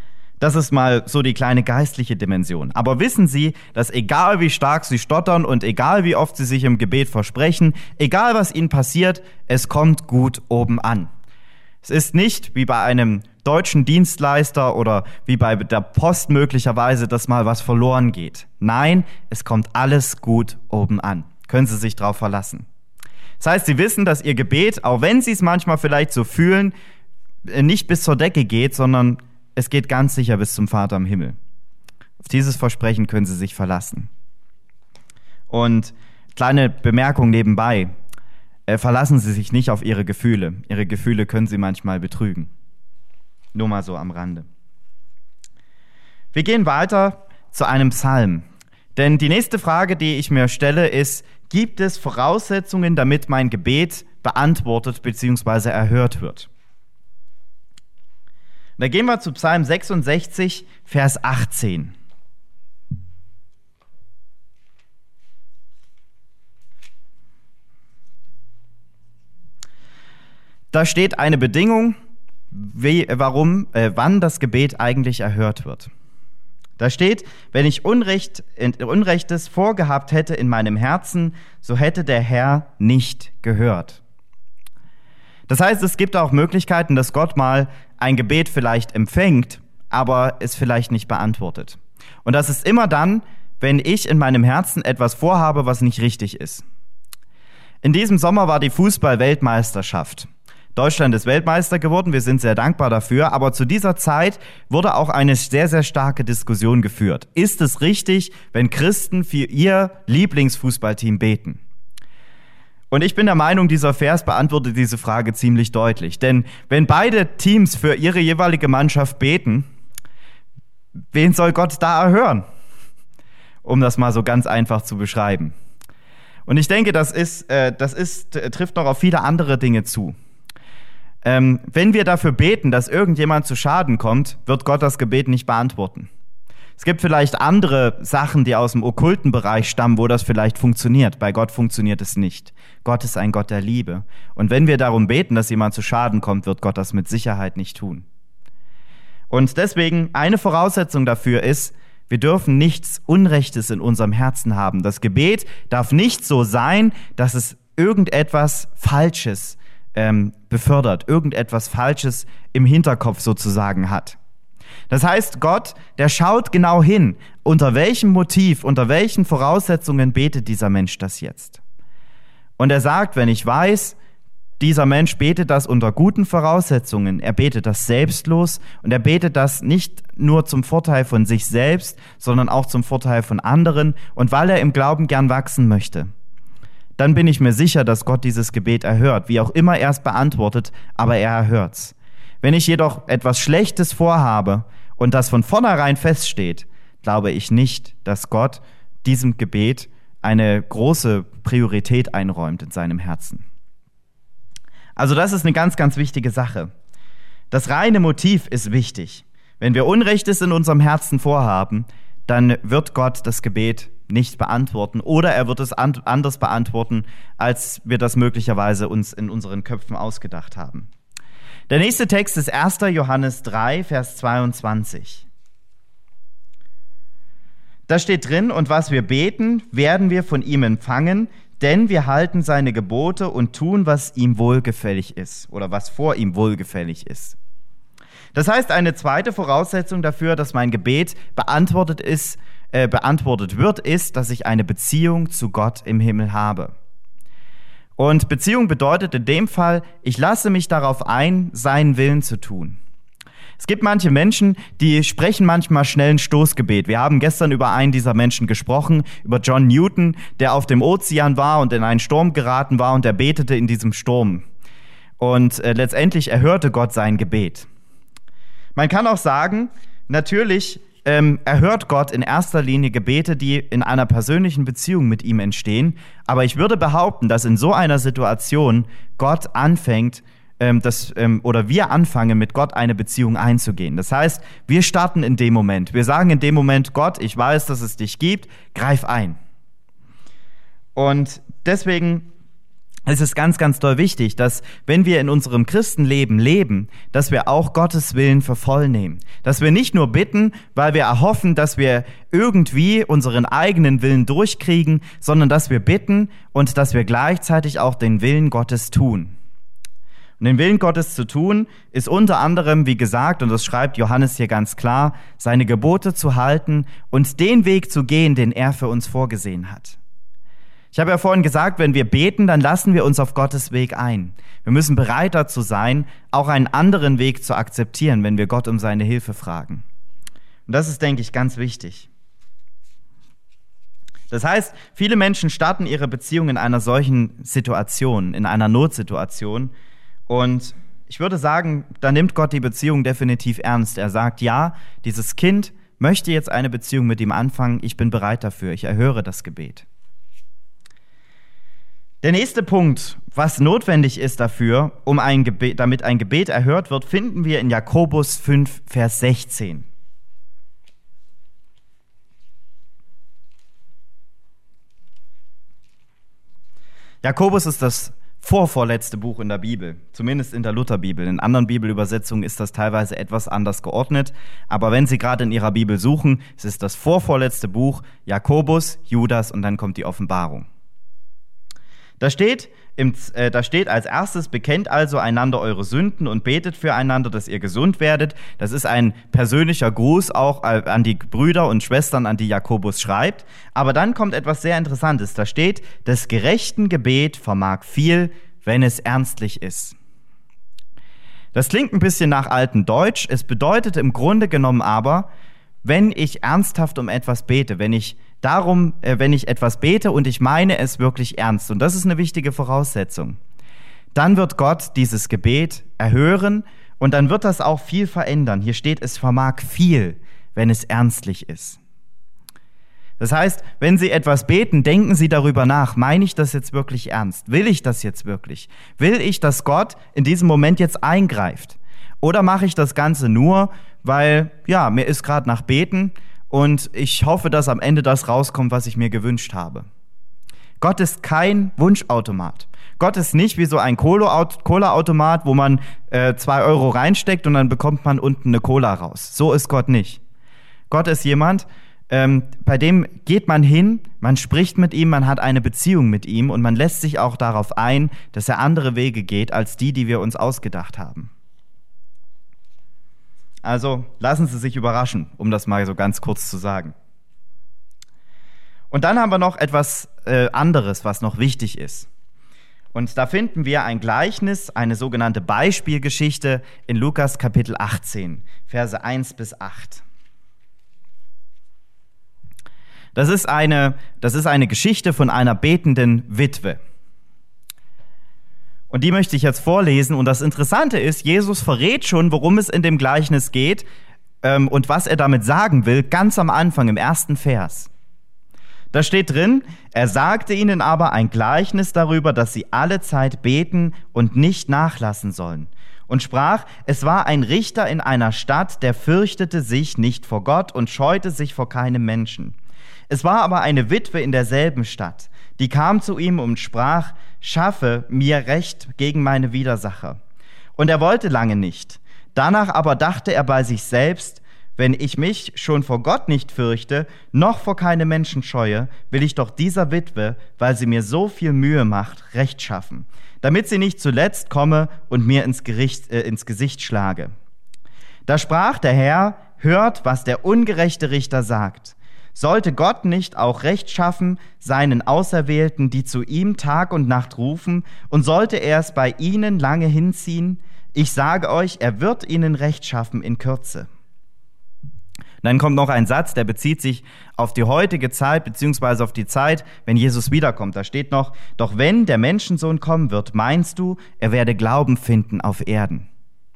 Das ist mal so die kleine geistliche Dimension. Aber wissen Sie, dass egal wie stark Sie stottern und egal wie oft Sie sich im Gebet versprechen, egal was Ihnen passiert, es kommt gut oben an. Es ist nicht wie bei einem deutschen Dienstleister oder wie bei der Post möglicherweise, dass mal was verloren geht. Nein, es kommt alles gut oben an. Können Sie sich darauf verlassen. Das heißt, Sie wissen, dass Ihr Gebet, auch wenn Sie es manchmal vielleicht so fühlen, nicht bis zur Decke geht, sondern es geht ganz sicher bis zum Vater im Himmel. Auf dieses Versprechen können Sie sich verlassen. Und kleine Bemerkung nebenbei, äh, verlassen Sie sich nicht auf Ihre Gefühle. Ihre Gefühle können Sie manchmal betrügen. Nur mal so am Rande. Wir gehen weiter zu einem Psalm. Denn die nächste Frage, die ich mir stelle, ist, gibt es Voraussetzungen, damit mein Gebet beantwortet bzw. erhört wird? Da gehen wir zu Psalm sechsundsechzig, Vers achtzehn. Da steht eine Bedingung, wie, warum, äh, wann das Gebet eigentlich erhört wird. Da steht, wenn ich Unrecht, Unrechtes vorgehabt hätte in meinem Herzen, so hätte der Herr nicht gehört. Das heißt, es gibt auch Möglichkeiten, dass Gott mal ein Gebet vielleicht empfängt, aber es vielleicht nicht beantwortet. Und das ist immer dann, wenn ich in meinem Herzen etwas vorhabe, was nicht richtig ist. In diesem Sommer war die Fußball-Weltmeisterschaft. Deutschland ist Weltmeister geworden, wir sind sehr dankbar dafür, aber zu dieser Zeit wurde auch eine sehr, sehr starke Diskussion geführt. Ist es richtig, wenn Christen für ihr Lieblingsfußballteam beten? Und ich bin der Meinung, dieser Vers beantwortet diese Frage ziemlich deutlich. Denn wenn beide Teams für ihre jeweilige Mannschaft beten, wen soll Gott da erhören? Um das mal so ganz einfach zu beschreiben. Und ich denke, das ist, äh, das ist, äh, trifft noch auf viele andere Dinge zu. Ähm, wenn wir dafür beten, dass irgendjemand zu Schaden kommt, wird Gott das Gebet nicht beantworten. Es gibt vielleicht andere Sachen, die aus dem okkulten Bereich stammen, wo das vielleicht funktioniert. Bei Gott funktioniert es nicht. Gott ist ein Gott der Liebe. Und wenn wir darum beten, dass jemand zu Schaden kommt, wird Gott das mit Sicherheit nicht tun. Und deswegen eine Voraussetzung dafür ist, wir dürfen nichts Unrechtes in unserem Herzen haben. Das Gebet darf nicht so sein, dass es irgendetwas Falsches ähm, befördert, irgendetwas Falsches im Hinterkopf sozusagen hat. Das heißt, Gott, der schaut genau hin, unter welchem Motiv, unter welchen Voraussetzungen betet dieser Mensch das jetzt. Und er sagt, wenn ich weiß, dieser Mensch betet das unter guten Voraussetzungen, er betet das selbstlos und er betet das nicht nur zum Vorteil von sich selbst, sondern auch zum Vorteil von anderen und weil er im Glauben gern wachsen möchte, dann bin ich mir sicher, dass Gott dieses Gebet erhört, wie auch immer er es beantwortet, aber er erhört's. Wenn ich jedoch etwas Schlechtes vorhabe und das von vornherein feststeht, glaube ich nicht, dass Gott diesem Gebet eine große Priorität einräumt in seinem Herzen. Also das ist eine ganz, ganz wichtige Sache. Das reine Motiv ist wichtig. Wenn wir Unrechtes in unserem Herzen vorhaben, dann wird Gott das Gebet nicht beantworten oder er wird es an- anders beantworten, als wir das möglicherweise uns in unseren Köpfen ausgedacht haben. Der nächste Text ist erster Johannes drei, Vers zweiundzwanzig. Da steht drin, und was wir beten, werden wir von ihm empfangen, denn wir halten seine Gebote und tun, was ihm wohlgefällig ist oder was vor ihm wohlgefällig ist. Das heißt, eine zweite Voraussetzung dafür, dass mein Gebet beantwortet ist, äh, beantwortet wird, ist, dass ich eine Beziehung zu Gott im Himmel habe. Und Beziehung bedeutet in dem Fall, ich lasse mich darauf ein, seinen Willen zu tun. Es gibt manche Menschen, die sprechen manchmal schnell ein Stoßgebet. Wir haben gestern über einen dieser Menschen gesprochen, über John Newton, der auf dem Ozean war und in einen Sturm geraten war und er betete in diesem Sturm. Und äh, letztendlich erhörte Gott sein Gebet. Man kann auch sagen, natürlich ähm, erhört Gott in erster Linie Gebete, die in einer persönlichen Beziehung mit ihm entstehen. Aber ich würde behaupten, dass in so einer Situation Gott anfängt, ähm, das, ähm, oder wir anfangen, mit Gott eine Beziehung einzugehen. Das heißt, wir starten in dem Moment. Wir sagen in dem Moment, Gott, ich weiß, dass es dich gibt, greif ein. Und deswegen Es ist ganz, ganz doll wichtig, dass wenn wir in unserem Christenleben leben, dass wir auch Gottes Willen für voll nehmen. Dass wir nicht nur bitten, weil wir erhoffen, dass wir irgendwie unseren eigenen Willen durchkriegen, sondern dass wir bitten und dass wir gleichzeitig auch den Willen Gottes tun. Und den Willen Gottes zu tun, ist unter anderem, wie gesagt, und das schreibt Johannes hier ganz klar, seine Gebote zu halten und den Weg zu gehen, den er für uns vorgesehen hat. Ich habe ja vorhin gesagt, wenn wir beten, dann lassen wir uns auf Gottes Weg ein. Wir müssen bereit dazu sein, auch einen anderen Weg zu akzeptieren, wenn wir Gott um seine Hilfe fragen. Und das ist, denke ich, ganz wichtig. Das heißt, viele Menschen starten ihre Beziehung in einer solchen Situation, in einer Notsituation. Und ich würde sagen, da nimmt Gott die Beziehung definitiv ernst. Er sagt, ja, dieses Kind möchte jetzt eine Beziehung mit ihm anfangen. Ich bin bereit dafür. Ich erhöre das Gebet. Der nächste Punkt, was notwendig ist dafür, um ein Gebet, damit ein Gebet erhört wird, finden wir in Jakobus fünf, Vers sechzehn. Jakobus ist das vorvorletzte Buch in der Bibel, zumindest in der Lutherbibel. In anderen Bibelübersetzungen ist das teilweise etwas anders geordnet, aber wenn Sie gerade in Ihrer Bibel suchen, es ist das vorvorletzte Buch, Jakobus, Judas und dann kommt die Offenbarung. Da steht, im, äh, da steht als erstes, bekennt also einander eure Sünden und betet füreinander, dass ihr gesund werdet. Das ist ein persönlicher Gruß auch an die Brüder und Schwestern, an die Jakobus schreibt. Aber dann kommt etwas sehr Interessantes. Da steht, des gerechten Gebet vermag viel, wenn es ernstlich ist. Das klingt ein bisschen nach altem Deutsch. Es bedeutet im Grunde genommen aber, wenn ich ernsthaft um etwas bete, wenn ich darum, äh, wenn ich etwas bete und ich meine es wirklich ernst, und das ist eine wichtige Voraussetzung, dann wird Gott dieses Gebet erhören und dann wird das auch viel verändern. Hier steht, es vermag viel, wenn es ernstlich ist. Das heißt, wenn Sie etwas beten, denken Sie darüber nach, meine ich das jetzt wirklich ernst? Will ich das jetzt wirklich? Will ich, dass Gott in diesem Moment jetzt eingreift? Oder mache ich das Ganze nur, weil, ja, mir ist gerade nach Beten und ich hoffe, dass am Ende das rauskommt, was ich mir gewünscht habe. Gott ist kein Wunschautomat. Gott ist nicht wie so ein Cola-Automat, wo man äh, zwei Euro reinsteckt und dann bekommt man unten eine Cola raus. So ist Gott nicht. Gott ist jemand, ähm, bei dem geht man hin, man spricht mit ihm, man hat eine Beziehung mit ihm und man lässt sich auch darauf ein, dass er andere Wege geht als die, die wir uns ausgedacht haben. Also lassen Sie sich überraschen, um das mal so ganz kurz zu sagen. Und dann haben wir noch etwas äh, anderes, was noch wichtig ist. Und da finden wir ein Gleichnis, eine sogenannte Beispielgeschichte in Lukas Kapitel achtzehn, Verse eins bis acht. Das ist eine, das ist eine Geschichte von einer betenden Witwe. Und die möchte ich jetzt vorlesen. Und das Interessante ist, Jesus verrät schon, worum es in dem Gleichnis geht ähm, und was er damit sagen will, ganz am Anfang im ersten Vers. Da steht drin, er sagte ihnen aber ein Gleichnis darüber, dass sie alle Zeit beten und nicht nachlassen sollen. Und sprach, es war ein Richter in einer Stadt, der fürchtete sich nicht vor Gott und scheute sich vor keinem Menschen. Es war aber eine Witwe in derselben Stadt, die kam zu ihm und sprach, schaffe mir Recht gegen meine Widersacher. Und er wollte lange nicht. Danach aber dachte er bei sich selbst, wenn ich mich schon vor Gott nicht fürchte, noch vor keine Menschen scheue, will ich doch dieser Witwe, weil sie mir so viel Mühe macht, Recht schaffen, damit sie nicht zuletzt komme und mir ins, Gericht, äh, ins Gesicht schlage. Da sprach der Herr, hört, was der ungerechte Richter sagt. Sollte Gott nicht auch Recht schaffen seinen Auserwählten, die zu ihm Tag und Nacht rufen, und sollte er es bei ihnen lange hinziehen? Ich sage euch, er wird ihnen Recht schaffen in Kürze. Dann kommt noch ein Satz, der bezieht sich auf die heutige Zeit, beziehungsweise auf die Zeit, wenn Jesus wiederkommt. Da steht noch, doch wenn der Menschensohn kommen wird, meinst du, er werde Glauben finden auf Erden?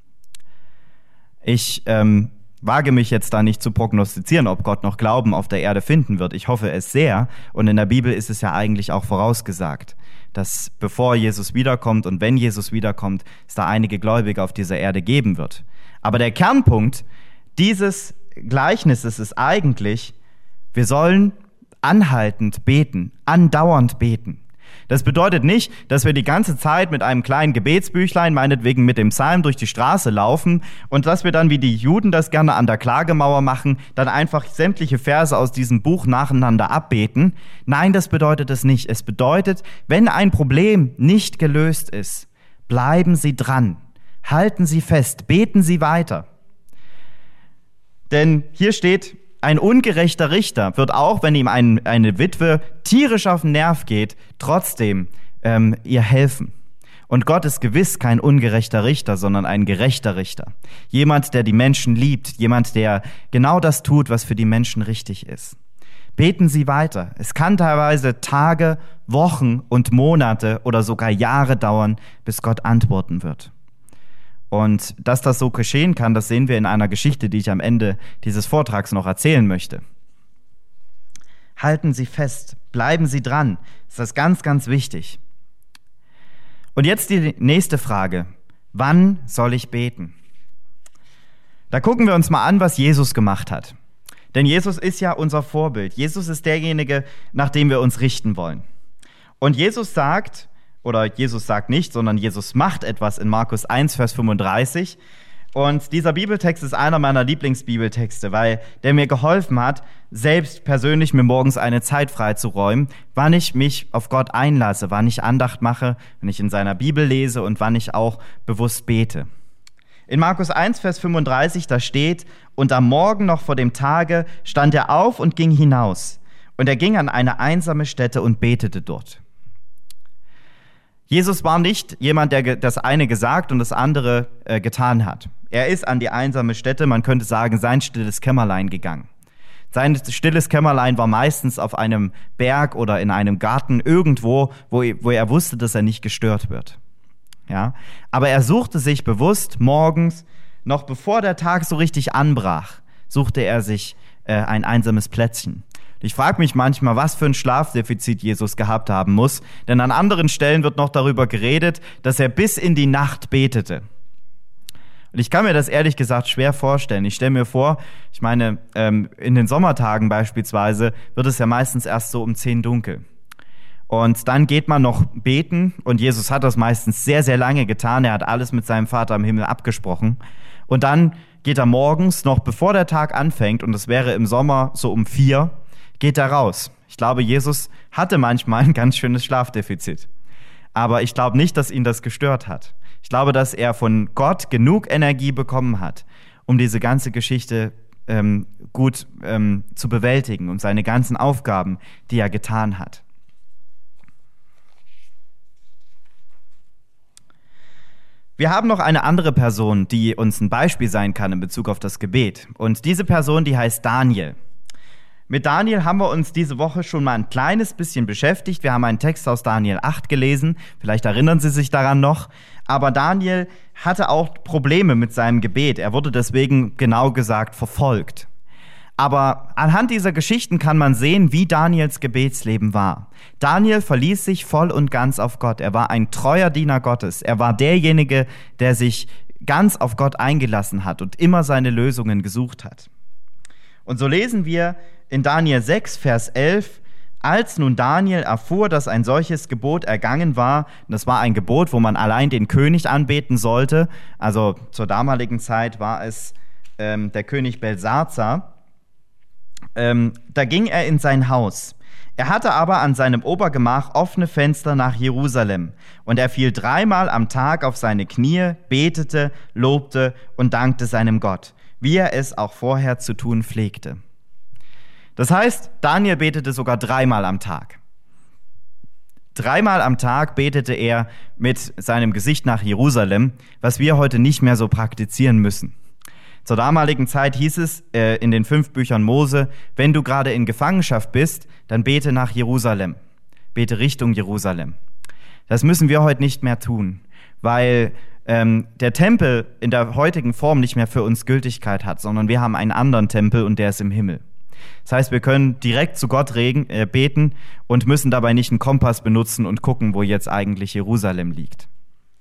Ich ähm, wage mich jetzt da nicht zu prognostizieren, ob Gott noch Glauben auf der Erde finden wird. Ich hoffe es sehr. Und in der Bibel ist es ja eigentlich auch vorausgesagt, dass bevor Jesus wiederkommt und wenn Jesus wiederkommt, es da einige Gläubige auf dieser Erde geben wird. Aber der Kernpunkt dieses Gleichnisses ist eigentlich, wir sollen anhaltend beten, andauernd beten. Das bedeutet nicht, dass wir die ganze Zeit mit einem kleinen Gebetsbüchlein, meinetwegen mit dem Psalm, durch die Straße laufen und dass wir dann, wie die Juden das gerne an der Klagemauer machen, dann einfach sämtliche Verse aus diesem Buch nacheinander abbeten. Nein, das bedeutet es nicht. Es bedeutet, wenn ein Problem nicht gelöst ist, bleiben Sie dran, halten Sie fest, beten Sie weiter. Denn hier steht, ein ungerechter Richter wird auch, wenn ihm ein, eine Witwe tierisch auf den Nerv geht, trotzdem ähm, ihr helfen. Und Gott ist gewiss kein ungerechter Richter, sondern ein gerechter Richter. Jemand, der die Menschen liebt, jemand, der genau das tut, was für die Menschen richtig ist. Beten Sie weiter. Es kann teilweise Tage, Wochen und Monate oder sogar Jahre dauern, bis Gott antworten wird. Und dass das so geschehen kann, das sehen wir in einer Geschichte, die ich am Ende dieses Vortrags noch erzählen möchte. Halten Sie fest, bleiben Sie dran. Das ist ganz, ganz wichtig. Und jetzt die nächste Frage. Wann soll ich beten? Da gucken wir uns mal an, was Jesus gemacht hat. Denn Jesus ist ja unser Vorbild. Jesus ist derjenige, nach dem wir uns richten wollen. Und Jesus sagt, oder Jesus sagt nicht, sondern Jesus macht etwas in Markus eins, Vers fünfunddreißig. Und dieser Bibeltext ist einer meiner Lieblingsbibeltexte, weil der mir geholfen hat, selbst persönlich mir morgens eine Zeit freizuräumen, wann ich mich auf Gott einlasse, wann ich Andacht mache, wenn ich in seiner Bibel lese und wann ich auch bewusst bete. In Markus eins, Vers fünfunddreißig, da steht, und am Morgen noch vor dem Tage stand er auf und ging hinaus. Und er ging an eine einsame Stätte und betete dort. Jesus war nicht jemand, der das eine gesagt und das andere äh, getan hat. Er ist an die einsame Stätte, man könnte sagen, sein stilles Kämmerlein gegangen. Sein stilles Kämmerlein war meistens auf einem Berg oder in einem Garten irgendwo, wo, wo er wusste, dass er nicht gestört wird. Ja? Aber er suchte sich bewusst morgens, noch bevor der Tag so richtig anbrach, suchte er sich äh, ein einsames Plätzchen. Ich frage mich manchmal, was für ein Schlafdefizit Jesus gehabt haben muss, denn an anderen Stellen wird noch darüber geredet, dass er bis in die Nacht betete. Und ich kann mir das ehrlich gesagt schwer vorstellen. Ich stelle mir vor, ich meine, ähm, in den Sommertagen beispielsweise wird es ja meistens erst so um zehn dunkel. Und dann geht man noch beten und Jesus hat das meistens sehr, sehr lange getan. Er hat alles mit seinem Vater im Himmel abgesprochen. Und dann geht er morgens, noch bevor der Tag anfängt, und das wäre im Sommer so um vier, geht er raus. Ich glaube, Jesus hatte manchmal ein ganz schönes Schlafdefizit. Aber ich glaube nicht, dass ihn das gestört hat. Ich glaube, dass er von Gott genug Energie bekommen hat, um diese ganze Geschichte ähm, gut ähm, zu bewältigen und seine ganzen Aufgaben, die er getan hat. Wir haben noch eine andere Person, die uns ein Beispiel sein kann in Bezug auf das Gebet. Und diese Person, die heißt Daniel. Mit Daniel haben wir uns diese Woche schon mal ein kleines bisschen beschäftigt. Wir haben einen Text aus Daniel acht gelesen. Vielleicht erinnern Sie sich daran noch. Aber Daniel hatte auch Probleme mit seinem Gebet. Er wurde deswegen genau gesagt verfolgt. Aber anhand dieser Geschichten kann man sehen, wie Daniels Gebetsleben war. Daniel verließ sich voll und ganz auf Gott. Er war ein treuer Diener Gottes. Er war derjenige, der sich ganz auf Gott eingelassen hat und immer seine Lösungen gesucht hat. Und so lesen wir in Daniel sechs, Vers elf, als nun Daniel erfuhr, dass ein solches Gebot ergangen war, das war ein Gebot, wo man allein den König anbeten sollte, also zur damaligen Zeit war es ähm, der König Belsazar, ähm, da ging er in sein Haus. Er hatte aber an seinem Obergemach offene Fenster nach Jerusalem, und er fiel dreimal am Tag auf seine Knie, betete, lobte und dankte seinem Gott, wie er es auch vorher zu tun pflegte. Das heißt, Daniel betete sogar dreimal am Tag. Dreimal am Tag betete er mit seinem Gesicht nach Jerusalem, was wir heute nicht mehr so praktizieren müssen. Zur damaligen Zeit hieß es äh, in den fünf Büchern Mose, wenn du gerade in Gefangenschaft bist, dann bete nach Jerusalem. Bete Richtung Jerusalem. Das müssen wir heute nicht mehr tun, weil ähm, der Tempel in der heutigen Form nicht mehr für uns Gültigkeit hat, sondern wir haben einen anderen Tempel und der ist im Himmel. Das heißt, wir können direkt zu Gott regen, äh, beten und müssen dabei nicht einen Kompass benutzen und gucken, wo jetzt eigentlich Jerusalem liegt.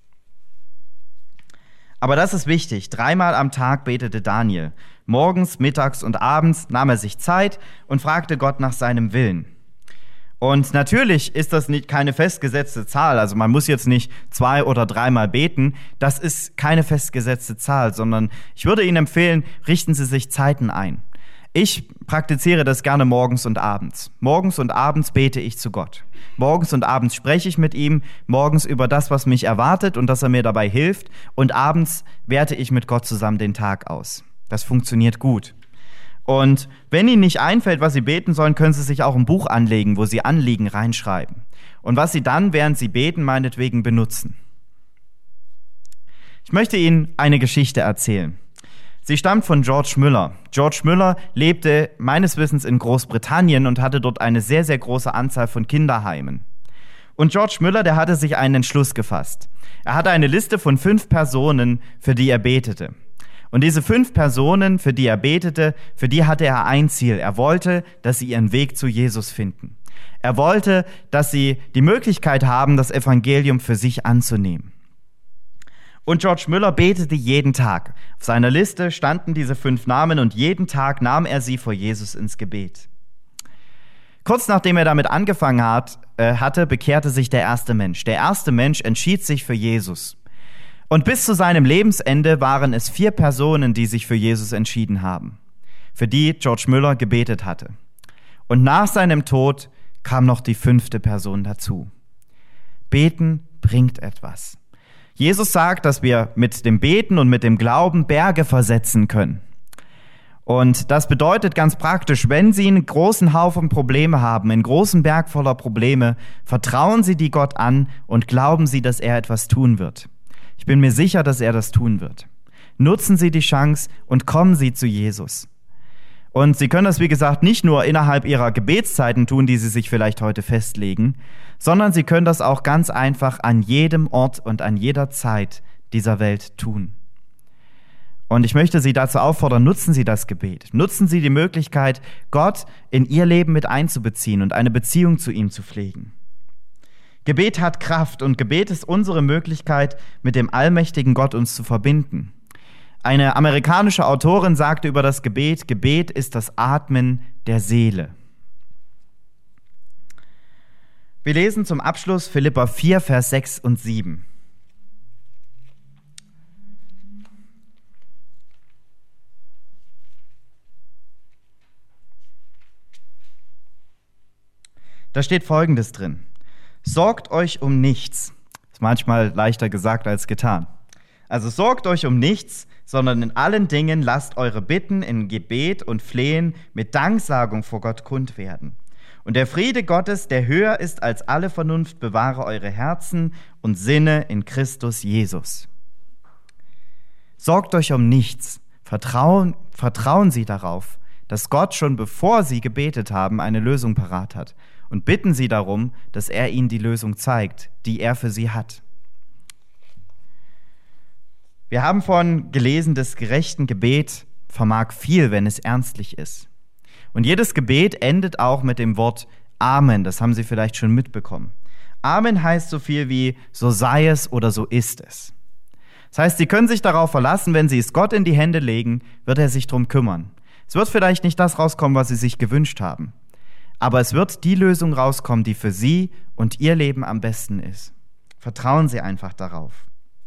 Aber das ist wichtig. Dreimal am Tag betete Daniel. Morgens, mittags und abends nahm er sich Zeit und fragte Gott nach seinem Willen. Und natürlich ist das nicht keine festgesetzte Zahl. Also man muss jetzt nicht zwei oder dreimal beten. Das ist keine festgesetzte Zahl, sondern ich würde Ihnen empfehlen, richten Sie sich Zeiten ein. Ich praktiziere das gerne morgens und abends. Morgens und abends bete ich zu Gott. Morgens und abends spreche ich mit ihm, morgens über das, was mich erwartet und dass er mir dabei hilft. Und abends werte ich mit Gott zusammen den Tag aus. Das funktioniert gut. Und wenn Ihnen nicht einfällt, was Sie beten sollen, können Sie sich auch ein Buch anlegen, wo Sie Anliegen reinschreiben. Und was Sie dann, während Sie beten, meinetwegen benutzen. Ich möchte Ihnen eine Geschichte erzählen. Sie stammt von George Müller. George Müller lebte meines Wissens in Großbritannien und hatte dort eine sehr, sehr große Anzahl von Kinderheimen. Und George Müller, der hatte sich einen Entschluss gefasst. Er hatte eine Liste von fünf Personen, für die er betete. Und diese fünf Personen, für die er betete, für die hatte er ein Ziel. Er wollte, dass sie ihren Weg zu Jesus finden. Er wollte, dass sie die Möglichkeit haben, das Evangelium für sich anzunehmen. Und George Müller betete jeden Tag. Auf seiner Liste standen diese fünf Namen und jeden Tag nahm er sie vor Jesus ins Gebet. Kurz nachdem er damit angefangen hat, äh, hatte, bekehrte sich der erste Mensch. Der erste Mensch entschied sich für Jesus. Und bis zu seinem Lebensende waren es vier Personen, die sich für Jesus entschieden haben, für die George Müller gebetet hatte. Und nach seinem Tod kam noch die fünfte Person dazu. Beten bringt etwas. Jesus sagt, dass wir mit dem Beten und mit dem Glauben Berge versetzen können. Und das bedeutet ganz praktisch, wenn Sie einen großen Haufen Probleme haben, einen großen Berg voller Probleme, vertrauen Sie die Gott an und glauben Sie, dass er etwas tun wird. Ich bin mir sicher, dass er das tun wird. Nutzen Sie die Chance und kommen Sie zu Jesus. Und Sie können das, wie gesagt, nicht nur innerhalb Ihrer Gebetszeiten tun, die Sie sich vielleicht heute festlegen, sondern Sie können das auch ganz einfach an jedem Ort und an jeder Zeit dieser Welt tun. Und ich möchte Sie dazu auffordern, nutzen Sie das Gebet. Nutzen Sie die Möglichkeit, Gott in Ihr Leben mit einzubeziehen und eine Beziehung zu ihm zu pflegen. Gebet hat Kraft und Gebet ist unsere Möglichkeit, mit dem allmächtigen Gott uns zu verbinden. Eine amerikanische Autorin sagte über das Gebet, Gebet ist das Atmen der Seele. Wir lesen zum Abschluss Philipper vier, Vers sechs und sieben. Da steht Folgendes drin. Sorgt euch um nichts. Ist manchmal leichter gesagt als getan. Also sorgt euch um nichts, sondern in allen Dingen lasst eure Bitten in Gebet und Flehen mit Danksagung vor Gott kund werden. Und der Friede Gottes, der höher ist als alle Vernunft, bewahre eure Herzen und Sinne in Christus Jesus. Sorgt euch um nichts. Vertrauen, vertrauen Sie darauf, dass Gott schon bevor Sie gebetet haben, eine Lösung parat hat. Und bitten Sie darum, dass er Ihnen die Lösung zeigt, die er für Sie hat. Wir haben vorhin gelesen, das gerechten Gebet vermag viel, wenn es ernstlich ist. Und jedes Gebet endet auch mit dem Wort Amen. Das haben Sie vielleicht schon mitbekommen. Amen heißt so viel wie so sei es oder so ist es. Das heißt, Sie können sich darauf verlassen, wenn Sie es Gott in die Hände legen, wird er sich darum kümmern. Es wird vielleicht nicht das rauskommen, was Sie sich gewünscht haben. Aber es wird die Lösung rauskommen, die für Sie und Ihr Leben am besten ist. Vertrauen Sie einfach darauf.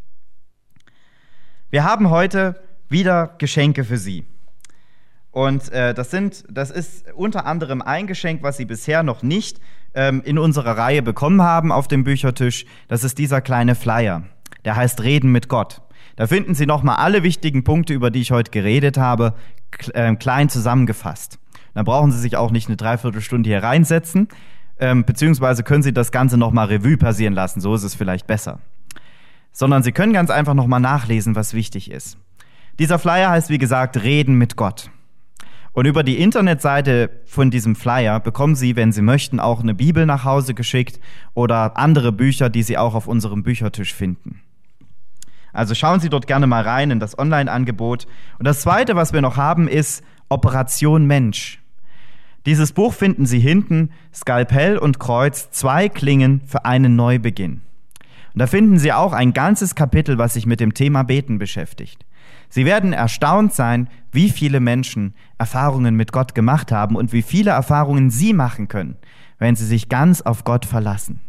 Wir haben heute wieder Geschenke für Sie. Und äh, das sind, das ist unter anderem ein Geschenk, was Sie bisher noch nicht ähm, in unserer Reihe bekommen haben auf dem Büchertisch. Das ist dieser kleine Flyer. Der heißt Reden mit Gott. Da finden Sie nochmal alle wichtigen Punkte, über die ich heute geredet habe, äh, klein zusammengefasst. Dann brauchen Sie sich auch nicht eine Dreiviertelstunde hier reinsetzen, ähm, beziehungsweise können Sie das Ganze nochmal Revue passieren lassen, so ist es vielleicht besser. Sondern Sie können ganz einfach nochmal nachlesen, was wichtig ist. Dieser Flyer heißt, wie gesagt, Reden mit Gott. Und über die Internetseite von diesem Flyer bekommen Sie, wenn Sie möchten, auch eine Bibel nach Hause geschickt oder andere Bücher, die Sie auch auf unserem Büchertisch finden. Also schauen Sie dort gerne mal rein in das Online-Angebot. Und das Zweite, was wir noch haben, ist Operation Mensch. Dieses Buch finden Sie hinten, Skalpell und Kreuz, zwei Klingen für einen Neubeginn. Und da finden Sie auch ein ganzes Kapitel, was sich mit dem Thema Beten beschäftigt. Sie werden erstaunt sein, wie viele Menschen Erfahrungen mit Gott gemacht haben und wie viele Erfahrungen sie machen können, wenn sie sich ganz auf Gott verlassen.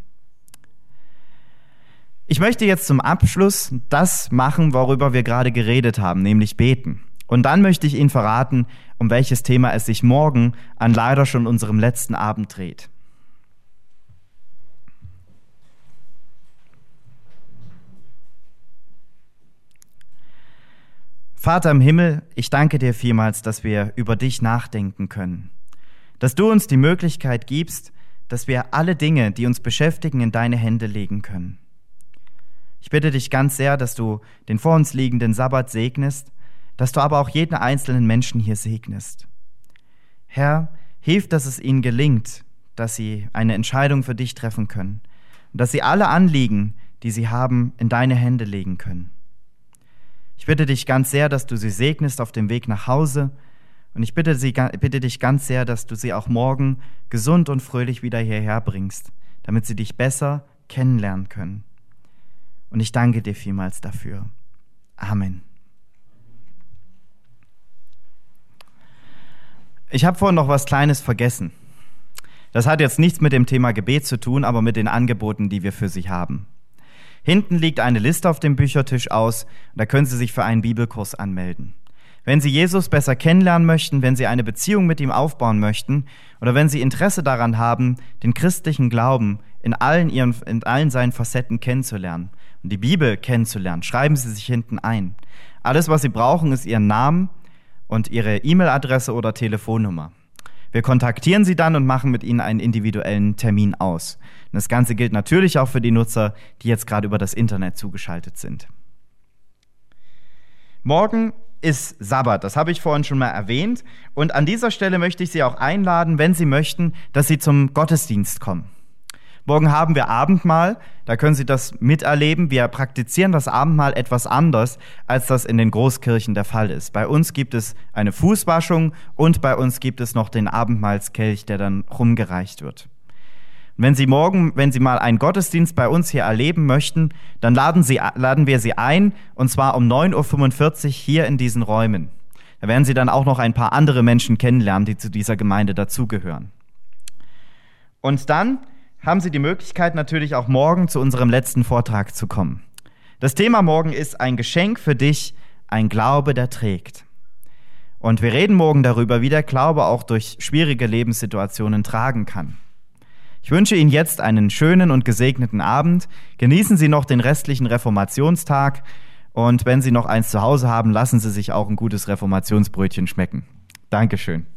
Ich möchte jetzt zum Abschluss das machen, worüber wir gerade geredet haben, nämlich beten. Und dann möchte ich Ihnen verraten, um welches Thema es sich morgen an leider schon unserem letzten Abend dreht. Vater im Himmel, ich danke dir vielmals, dass wir über dich nachdenken können. Dass du uns die Möglichkeit gibst, dass wir alle Dinge, die uns beschäftigen, in deine Hände legen können. Ich bitte dich ganz sehr, dass du den vor uns liegenden Sabbat segnest, dass du aber auch jeden einzelnen Menschen hier segnest. Herr, hilf, dass es ihnen gelingt, dass sie eine Entscheidung für dich treffen können und dass sie alle Anliegen, die sie haben, in deine Hände legen können. Ich bitte dich ganz sehr, dass du sie segnest auf dem Weg nach Hause und ich bitte, sie, bitte dich ganz sehr, dass du sie auch morgen gesund und fröhlich wieder hierher bringst, damit sie dich besser kennenlernen können. Und ich danke dir vielmals dafür. Amen. Ich habe vorhin noch was Kleines vergessen. Das hat jetzt nichts mit dem Thema Gebet zu tun, aber mit den Angeboten, die wir für Sie haben. Hinten liegt eine Liste auf dem Büchertisch aus, und da können Sie sich für einen Bibelkurs anmelden. Wenn Sie Jesus besser kennenlernen möchten, wenn Sie eine Beziehung mit ihm aufbauen möchten oder wenn Sie Interesse daran haben, den christlichen Glauben in allen, ihren, in allen seinen Facetten kennenzulernen und die Bibel kennenzulernen, schreiben Sie sich hinten ein. Alles, was Sie brauchen, ist Ihren Namen und Ihre E-Mail-Adresse oder Telefonnummer. Wir kontaktieren Sie dann und machen mit Ihnen einen individuellen Termin aus. Und das Ganze gilt natürlich auch für die Nutzer, die jetzt gerade über das Internet zugeschaltet sind. Morgen ist Sabbat, das habe ich vorhin schon mal erwähnt. Und an dieser Stelle möchte ich Sie auch einladen, wenn Sie möchten, dass Sie zum Gottesdienst kommen. Morgen haben wir Abendmahl, da können Sie das miterleben. Wir praktizieren das Abendmahl etwas anders, als das in den Großkirchen der Fall ist. Bei uns gibt es eine Fußwaschung und bei uns gibt es noch den Abendmahlskelch, der dann rumgereicht wird. Und wenn Sie morgen, wenn Sie mal einen Gottesdienst bei uns hier erleben möchten, dann laden, Sie, laden wir Sie ein, und zwar um neun Uhr fünfundvierzig hier in diesen Räumen. Da werden Sie dann auch noch ein paar andere Menschen kennenlernen, die zu dieser Gemeinde dazugehören. Und dann haben Sie die Möglichkeit, natürlich auch morgen zu unserem letzten Vortrag zu kommen. Das Thema morgen ist ein Geschenk für dich, ein Glaube, der trägt. Und wir reden morgen darüber, wie der Glaube auch durch schwierige Lebenssituationen tragen kann. Ich wünsche Ihnen jetzt einen schönen und gesegneten Abend. Genießen Sie noch den restlichen Reformationstag. Und wenn Sie noch eins zu Hause haben, lassen Sie sich auch ein gutes Reformationsbrötchen schmecken. Dankeschön.